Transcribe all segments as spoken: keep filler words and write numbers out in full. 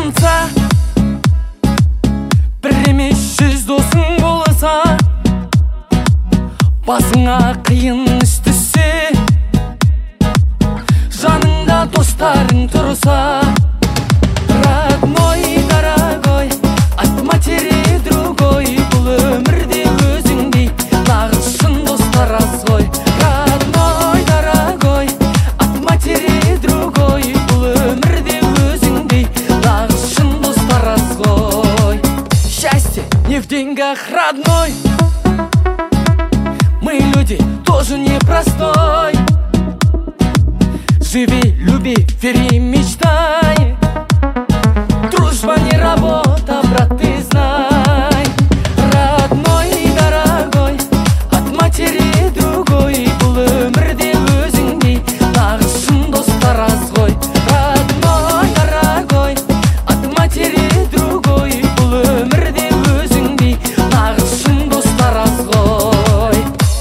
сағынса, бір емес жүз досың болса, басыңа қиын іс түссе, жаныңда достарың тұрса, родной, дорогой, от матери другой, бұл өмірде өзіңдей нағыз шын достар аз ғой. Родной, дорогой, от матери другой, бұл өмірде өзіңдей нағыз шын достар аз ғой. Счастье не в деньгах, родной, мы люди тоже непростой. Живи, люби, вери, мечтай. Дружба не работа, брат, ты знай. Родной, дорогой, от матери другой, бұл өмірде өзіңдей нағыз шын достар аз ғой. Родной, дорогой, от матери другой, бұл өмірде өзіңдей нағыз шын достар аз ғой.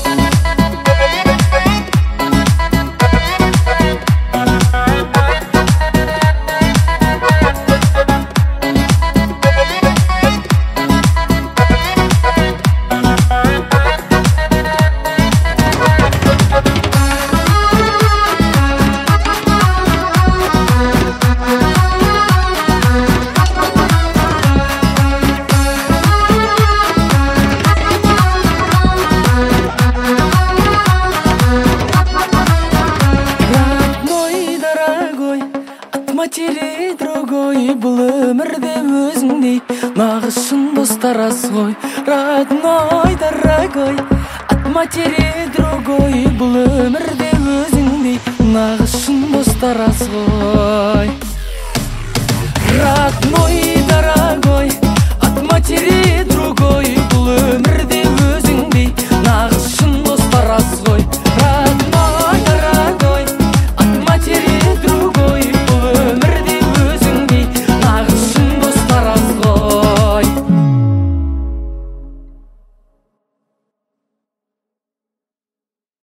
Матери другой, бұл өмірде өзіңдей нағыз шын достар аз ғой. Родной, дорогой, от матери другой, бұл өмірде өзіңдей нағыз шын достар аз ғой. Родной,